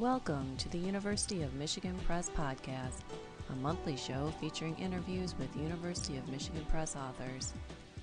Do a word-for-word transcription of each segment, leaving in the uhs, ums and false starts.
Welcome to the University of Michigan Press Podcast, a monthly show featuring interviews with University of Michigan Press authors.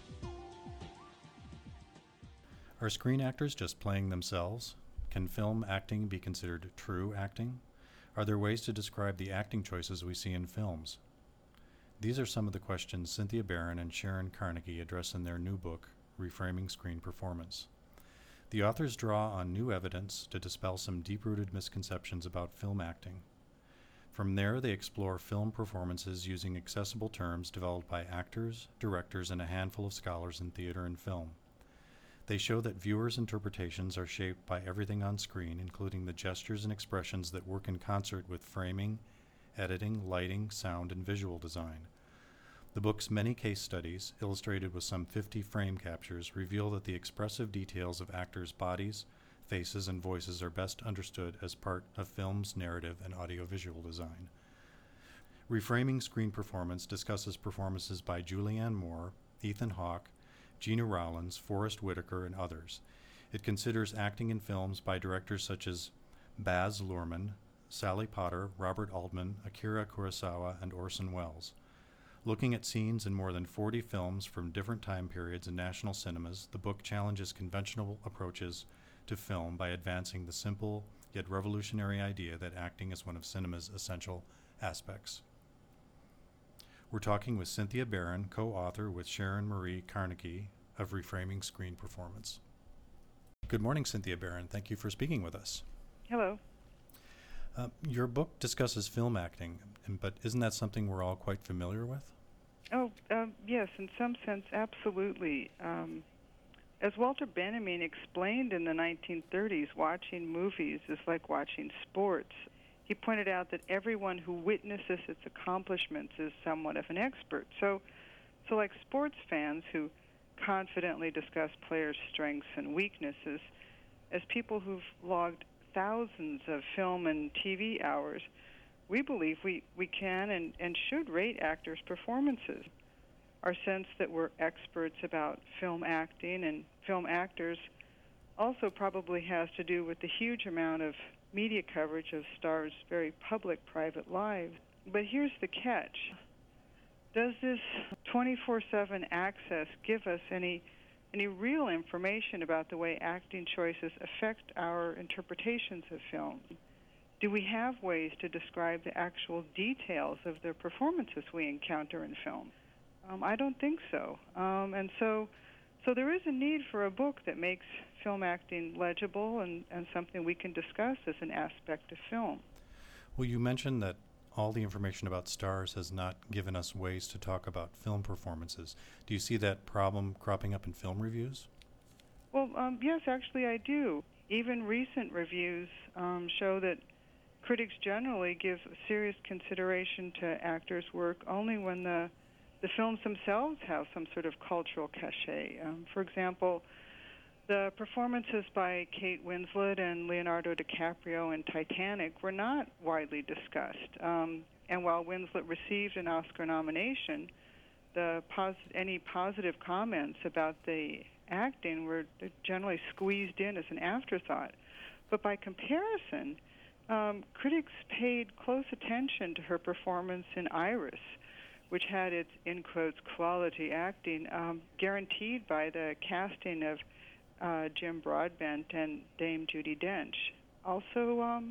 Are screen actors just playing themselves? Can film acting be considered true acting? Are there ways to describe the acting choices we see in films? These are some of the questions Cynthia Baron and Sharon Carnegie address in their new book, Reframing Screen Performance. The authors draw on new evidence to dispel some deep-rooted misconceptions about film acting. From there, they explore film performances using accessible terms developed by actors, directors, and a handful of scholars in theater and film. They show that viewers' interpretations are shaped by everything on screen, including the gestures and expressions that work in concert with framing, editing, lighting, sound, and visual design. The book's many case studies, illustrated with some fifty frame captures, reveal that the expressive details of actors' bodies, faces, and voices are best understood as part of film's narrative and audiovisual design. Reframing Screen Performance discusses performances by Julianne Moore, Ethan Hawke, Gena Rowlands, Forrest Whitaker, and others. It considers acting in films by directors such as Baz Luhrmann, Sally Potter, Robert Altman, Akira Kurosawa, and Orson Welles. Looking at scenes in more than forty films from different time periods in national cinemas, the book challenges conventional approaches to film by advancing the simple yet revolutionary idea that acting is one of cinema's essential aspects. We're talking with Cynthia Baron, co-author with Sharon Marie Carnegie of Reframing Screen Performance. Good morning, Cynthia Baron. Thank you for speaking with us. Hello. Uh, your book discusses film acting, but isn't that something we're all quite familiar with? Oh, um, yes, in some sense, absolutely. Um, as Walter Benjamin explained in the nineteen thirties, watching movies is like watching sports. He pointed out that everyone who witnesses its accomplishments is somewhat of an expert. So, so like sports fans who confidently discuss players' strengths and weaknesses, as people who've logged thousands of film and T V hours, we believe we, we can and, and should rate actors' performances. Our sense that we're experts about film acting and film actors also probably has to do with the huge amount of media coverage of stars' very public private lives. But here's the catch. Does this twenty-four seven access give us any any real information about the way acting choices affect our interpretations of film? Do we have ways to describe the actual details of the performances we encounter in film? Um, I don't think so. Um, and so so there is a need for a book that makes film acting legible and, and something we can discuss as an aspect of film. Well, you mentioned that all the information about stars has not given us ways to talk about film performances. Do you see that problem cropping up in film reviews? Well, um, yes, actually I do. Even recent reviews um, show that critics generally give serious consideration to actors' work only when the the films themselves have some sort of cultural cachet. Um, for example, the performances by Kate Winslet and Leonardo DiCaprio in Titanic were not widely discussed. Um, and while Winslet received an Oscar nomination, the pos- any positive comments about the acting were generally squeezed in as an afterthought. But by comparison, um, critics paid close attention to her performance in Iris, which had its, in quotes, quality acting, um, guaranteed by the casting of uh, Jim Broadbent and Dame Judi Dench. Also, um,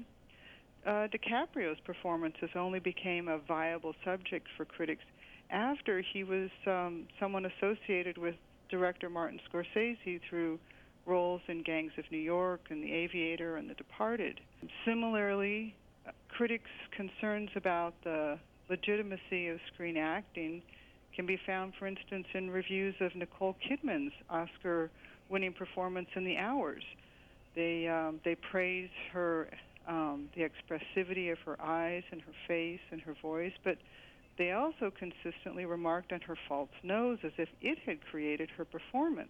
uh, DiCaprio's performances only became a viable subject for critics after he was um, someone associated with director Martin Scorsese through roles in Gangs of New York and The Aviator and The Departed. Similarly, uh, critics' concerns about the legitimacy of screen acting can be found, for instance, in reviews of Nicole Kidman's Oscar-winning performance in The Hours. They um, they praise her, um, the expressivity of her eyes and her face and her voice, but they also consistently remarked on her false nose as if it had created her performance.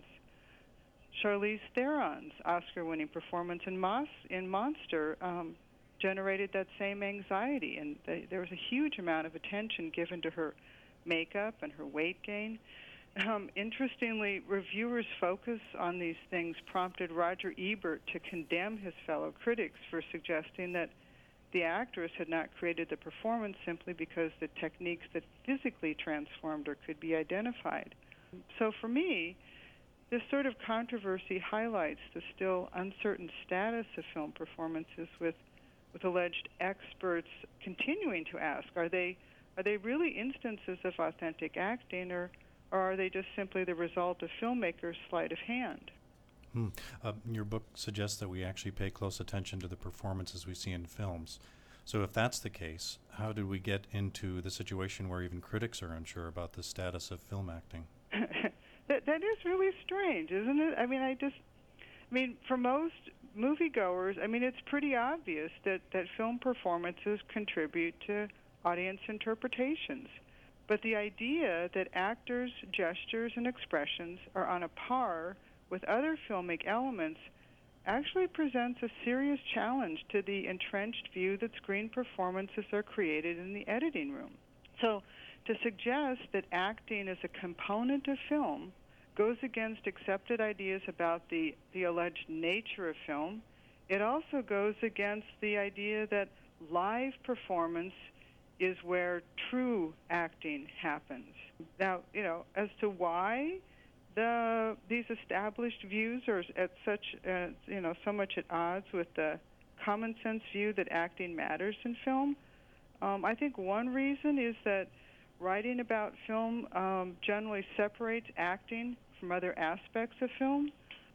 Charlize Theron's Oscar-winning performance in, Mos- in Monster um, generated that same anxiety, and they, there was a huge amount of attention given to her makeup and her weight gain. Um, interestingly, reviewers' focus on these things prompted Roger Ebert to condemn his fellow critics for suggesting that the actors had not created the performance simply because the techniques that physically transformed her could be identified. So for me, this sort of controversy highlights the still uncertain status of film performances, with with alleged experts continuing to ask, are they are they really instances of authentic acting, or, or are they just simply the result of filmmakers' sleight of hand? Hmm. Uh, your book suggests that we actually pay close attention to the performances we see in films. So if that's the case, how did we get into the situation where even critics are unsure about the status of film acting? that that is really strange, isn't it? I mean, I just, I mean, for most moviegoers, I mean, it's pretty obvious that, that film performances contribute to audience interpretations. But the idea that actors' gestures and expressions are on a par with other filmic elements actually presents a serious challenge to the entrenched view that screen performances are created in the editing room. So to suggest that acting is a component of film goes against accepted ideas about the, the alleged nature of film. It also goes against the idea that live performance is where true acting happens. Now, you know, as to why The, these established views are at such, uh, you know, so much at odds with the common sense view that acting matters in film. Um, I think one reason is that writing about film um, generally separates acting from other aspects of film.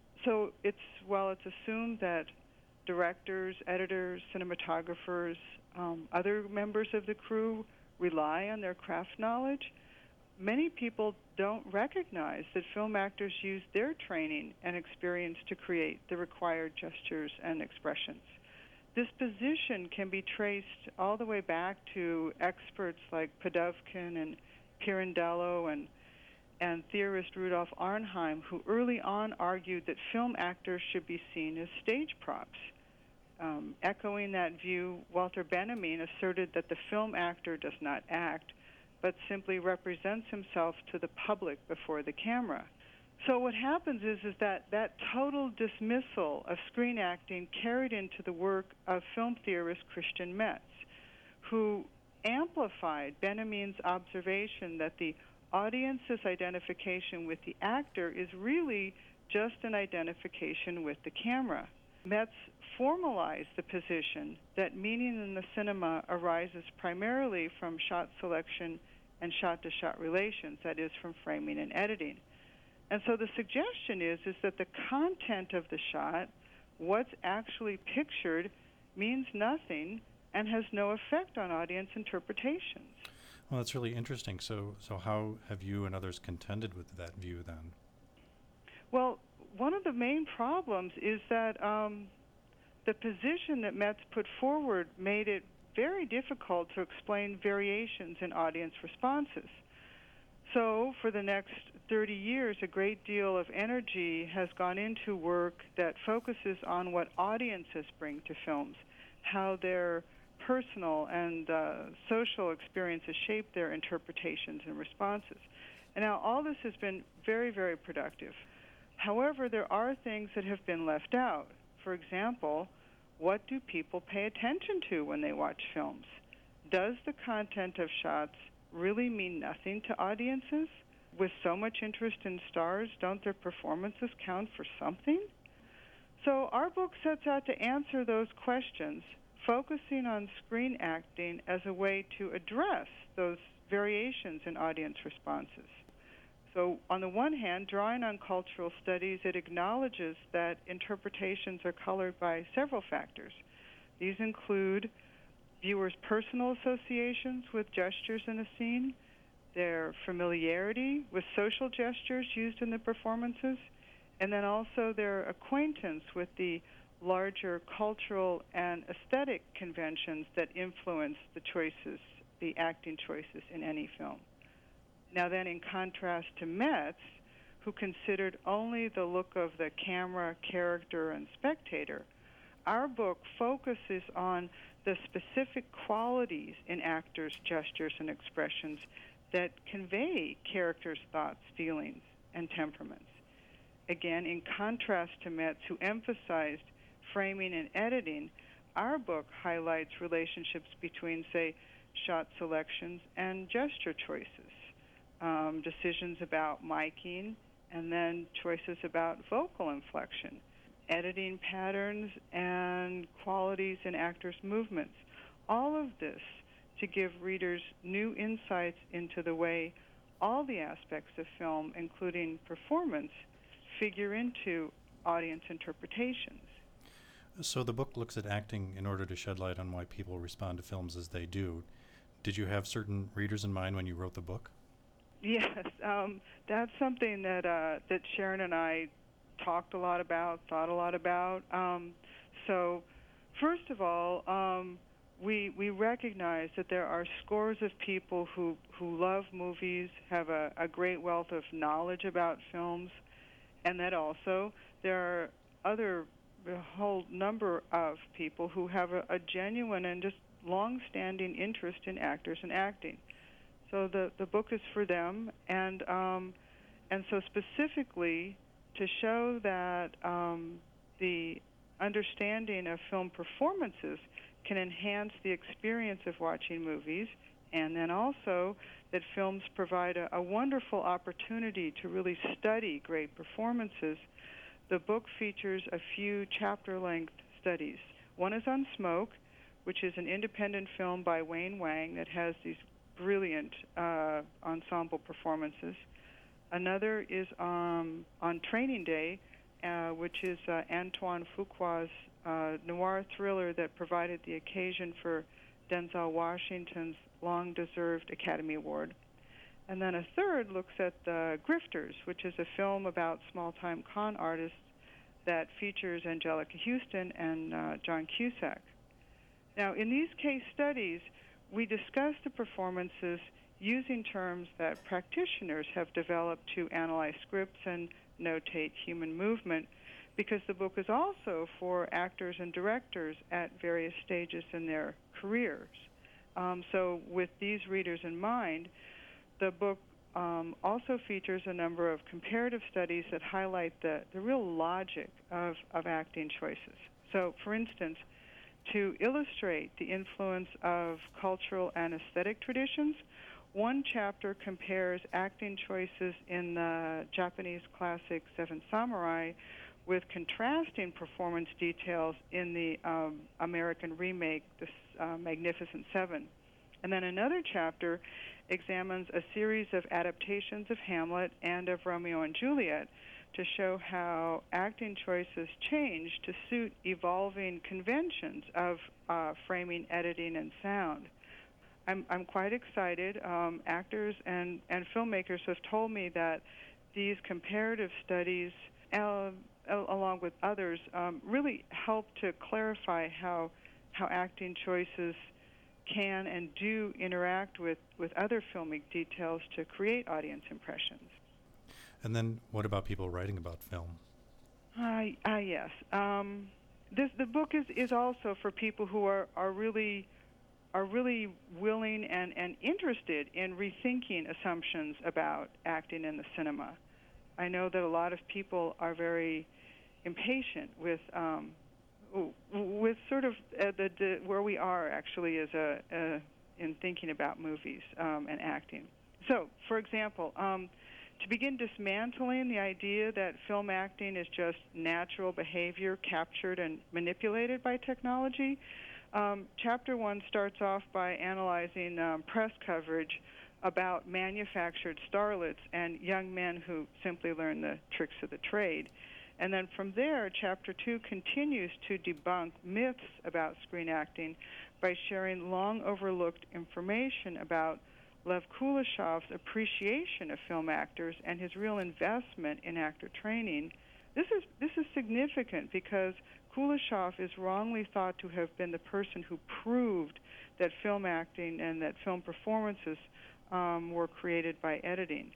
So it's, well, it's assumed that directors, editors, cinematographers, um, other members of the crew rely on their craft knowledge. Many people don't recognize that film actors use their training and experience to create the required gestures and expressions. This position can be traced all the way back to experts like Podovkin and Pirandello and, and theorist Rudolf Arnheim, who early on argued that film actors should be seen as stage props. Um, echoing that view, Walter Benjamin asserted that the film actor does not act, but simply represents himself to the public before the camera. So what happens is, is that that total dismissal of screen acting carried into the work of film theorist Christian Metz, who amplified Benjamin's observation that the audience's identification with the actor is really just an identification with the camera. Metz formalized the position that meaning in the cinema arises primarily from shot selection and shot-to-shot relations, that is, from framing and editing. And so the suggestion is, is that the content of the shot, what's actually pictured, means nothing and has no effect on audience interpretations. Well, that's really interesting. So, so how have you and others contended with that view then? Well, one of the main problems is that um, the position that Metz put forward made it very difficult to explain variations in audience responses. So for the next thirty years, a great deal of energy has gone into work that focuses on what audiences bring to films, how their personal and uh, social experiences shape their interpretations and responses. And now all this has been very, very productive. However, there are things that have been left out. For example, what do people pay attention to when they watch films? Does the content of shots really mean nothing to audiences? With so much interest in stars, don't their performances count for something? So our book sets out to answer those questions, focusing on screen acting as a way to address those variations in audience responses. So on the one hand, drawing on cultural studies, it acknowledges that interpretations are colored by several factors. These include viewers' personal associations with gestures in a scene, their familiarity with social gestures used in the performances, and then also their acquaintance with the larger cultural and aesthetic conventions that influence the choices, the acting choices in any film. Now then, in contrast to Metz, who considered only the look of the camera, character, and spectator, our book focuses on the specific qualities in actors' gestures and expressions that convey characters' thoughts, feelings, and temperaments. Again, in contrast to Metz, who emphasized framing and editing, our book highlights relationships between, say, shot selections and gesture choices, um, decisions about miking, and then choices about vocal inflection, editing patterns, and qualities in actors' movements. All of this to give readers new insights into the way all the aspects of film, including performance, figure into audience interpretations. So the book looks at acting in order to shed light on why people respond to films as they do. Did you have certain readers in mind when you wrote the book? Yes, um, that's something that uh, that Sharon and I talked a lot about, thought a lot about. Um, so, first of all, um, we we recognize that there are scores of people who, who love movies, have a, a great wealth of knowledge about films, and that also there are other a whole number of people who have a, a genuine and just long-standing interest in actors and acting. So the, the book is for them, and um, and so specifically to show that um, the understanding of film performances can enhance the experience of watching movies, and then also that films provide a, a wonderful opportunity to really study great performances. The book features a few chapter-length studies. One is on Smoke, which is an independent film by Wayne Wang that has these brilliant uh, ensemble performances. Another is um, on Training Day, uh, which is uh, Antoine Fuqua's uh, noir thriller that provided the occasion for Denzel Washington's long-deserved Academy Award. And then a third looks at The Grifters, which is a film about small-time con artists that features Angelica Houston and uh, John Cusack. Now, in these case studies, we discuss the performances using terms that practitioners have developed to analyze scripts and notate human movement, because the book is also for actors and directors at various stages in their careers. Um, so with these readers in mind, the book um, also features a number of comparative studies that highlight the, the real logic of, of acting choices. So, for instance, to illustrate the influence of cultural and aesthetic traditions, one chapter compares acting choices in the Japanese classic Seven Samurai with contrasting performance details in the um, American remake, The uh, Magnificent Seven. And then another chapter examines a series of adaptations of Hamlet and of Romeo and Juliet to show how acting choices change to suit evolving conventions of uh, framing, editing, and sound. I'm, I'm quite excited. Um, actors and, and filmmakers have told me that these comparative studies, uh, along with others, um, really help to clarify how how acting choices can and do interact with, with other filmic details to create audience impressions. And then what about people writing about film? Uh, uh, yes. Um, this, the book is, is also for people who are, are really are really willing and, and interested in rethinking assumptions about acting in the cinema. I know that a lot of people are very impatient with um, with sort of uh, the, the where we are actually as a, uh, in thinking about movies um, and acting. So, for example, um, to begin dismantling the idea that film acting is just natural behavior captured and manipulated by technology, um, Chapter one starts off by analyzing um, press coverage about manufactured starlets and young men who simply learn the tricks of the trade. And then from there, Chapter two continues to debunk myths about screen acting by sharing long-overlooked information about Lev Kuleshov's appreciation of film actors and his real investment in actor training. This is this is significant because Kuleshov is wrongly thought to have been the person who proved that film acting and that film performances um, were created by editing.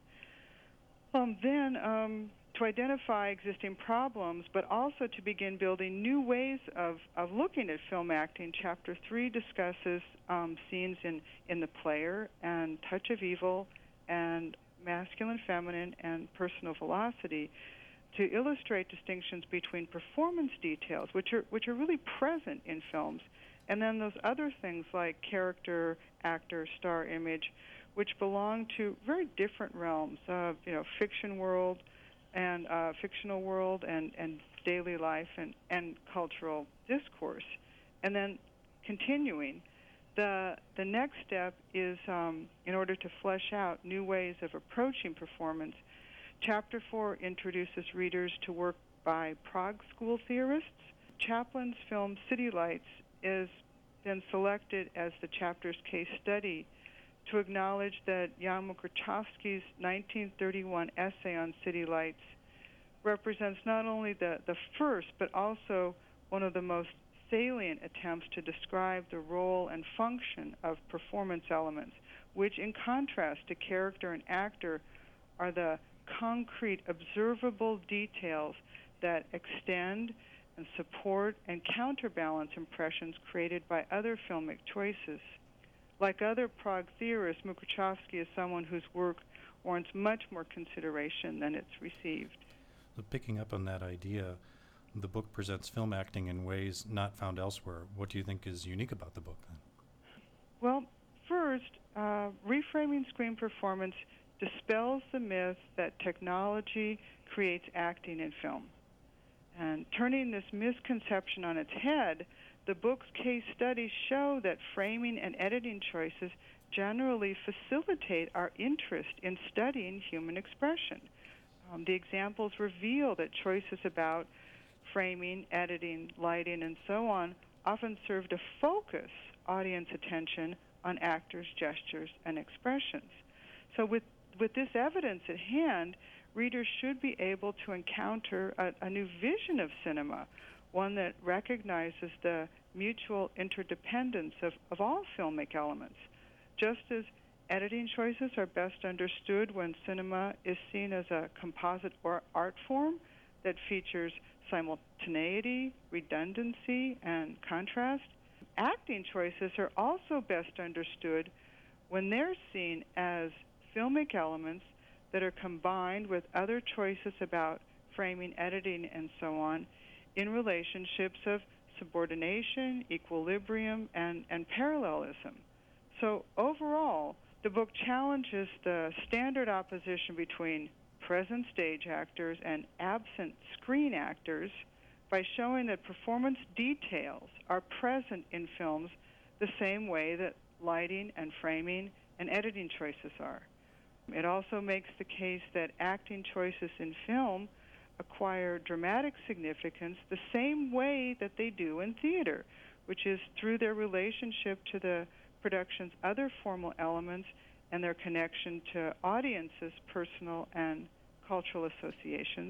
Um, then, um, to identify existing problems, but also to begin building new ways of, of looking at film acting, Chapter three discusses um, scenes in, in The Player and Touch of Evil and masculine, feminine, and personal velocity to illustrate distinctions between performance details, which are which are really present in films, and then those other things like character, actor, star image, which belong to very different realms of, you know, fiction world and uh, fictional world and, and daily life and, and cultural discourse. And then continuing, the the next step is, um, in order to flesh out new ways of approaching performance, Chapter four introduces readers to work by Prague School theorists. Chaplin's film City Lights is then selected as the chapter's case study to acknowledge that Jan Mukrachowski's nineteen thirty-one essay on city lights represents not only the, the first, but also one of the most salient attempts to describe the role and function of performance elements, which in contrast to character and actor are the concrete, observable details that extend and support and counterbalance impressions created by other filmic choices. Like other Prague theorists, Mukrachowski is someone whose work warrants much more consideration than it's received. So picking up on that idea, the book presents film acting in ways not found elsewhere. What do you think is unique about the book, then? Well, first, uh, reframing screen performance dispels the myth that technology creates acting in film. And turning this misconception on its head, the book's case studies show that framing and editing choices generally facilitate our interest in studying human expression. Um, the examples reveal that choices about framing, editing, lighting, and so on often serve to focus audience attention on actors' gestures and expressions. So with With this evidence at hand, readers should be able to encounter a, a new vision of cinema, one that recognizes the mutual interdependence of, of all filmic elements. Just as editing choices are best understood when cinema is seen as a composite or art form that features simultaneity, redundancy, and contrast, acting choices are also best understood when they're seen as filmic elements that are combined with other choices about framing, editing, and so on in relationships of subordination, equilibrium, and, and parallelism. So overall, the book challenges the standard opposition between present stage actors and absent screen actors by showing that performance details are present in films the same way that lighting and framing and editing choices are. It also makes the case that acting choices in film acquire dramatic significance the same way that they do in theater, which is through their relationship to the production's other formal elements and their connection to audiences' personal and cultural associations.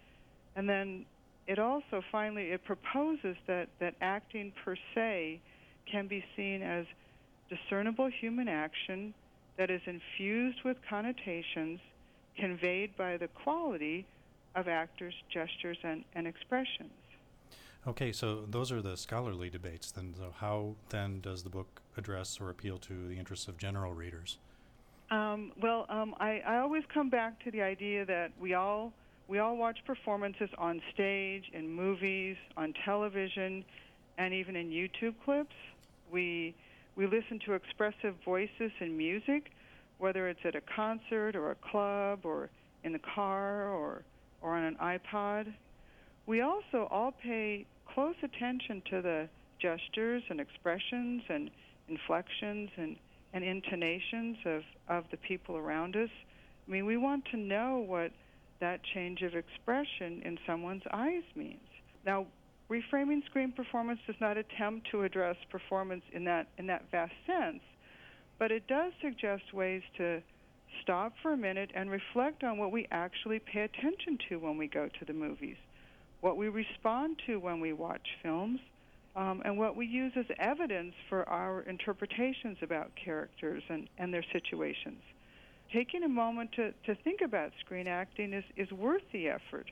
And then it also finally, it proposes that, that acting per se can be seen as discernible human action that is infused with connotations conveyed by the quality of actors' gestures and, and expressions. Okay, so those are the scholarly debates. Then, so how then does the book address or appeal to the interests of general readers? Um, well, um, I, I always come back to the idea that we all we all watch performances on stage, in movies, on television, and even in YouTube clips. We we listen to expressive voices in music, whether it's at a concert or a club or in the car or or on an iPod. We also all pay close attention to the gestures and expressions and inflections and, and intonations of, of the people around us. I mean, we want to know what that change of expression in someone's eyes means. Now, reframing screen performance does not attempt to address performance in that in that vast sense, but it does suggest ways to stop for a minute and reflect on what we actually pay attention to when we go to the movies, what we respond to when we watch films, um, and what we use as evidence for our interpretations about characters and, and their situations. Taking a moment to, to think about screen acting is, is worth the effort.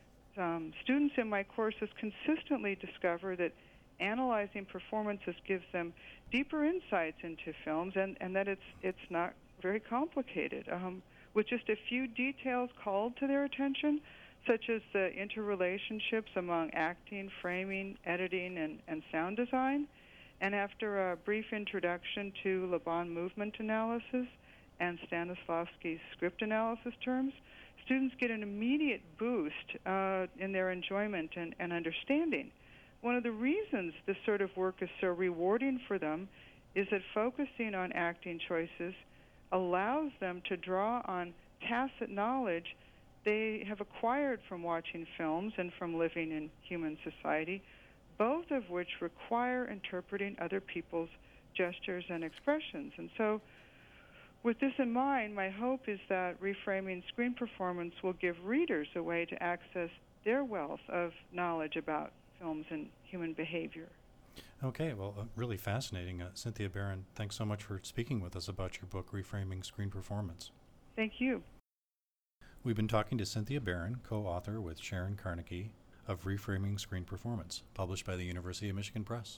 Um, students in my courses consistently discover that analyzing performances gives them deeper insights into films and, and that it's it's not very complicated. Um, with just a few details called to their attention, such as the interrelationships among acting, framing, editing, and, and sound design. And after a brief introduction to Le Bon movement analysis and Stanislavski's script analysis terms, students get an immediate boost uh, in their enjoyment and, and understanding. One of the reasons this sort of work is so rewarding for them is that focusing on acting choices allows them to draw on tacit knowledge they have acquired from watching films and from living in human society, both of which require interpreting other people's gestures and expressions. And so, with this in mind, my hope is that reframing screen performance will give readers a way to access their wealth of knowledge about films and human behavior. Okay, well, uh, really fascinating. Uh, Cynthia Barron, thanks so much for speaking with us about your book, Reframing Screen Performance. Thank you. We've been talking to Cynthia Barron, co-author with Sharon Carnegie, of Reframing Screen Performance, published by the University of Michigan Press.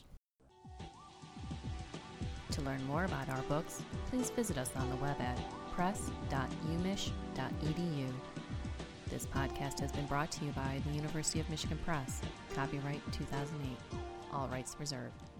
To learn more about our books, please visit us on the web at press dot u mich dot e d u. This podcast has been brought to you by the University of Michigan Press. Copyright two thousand eight. All rights reserved.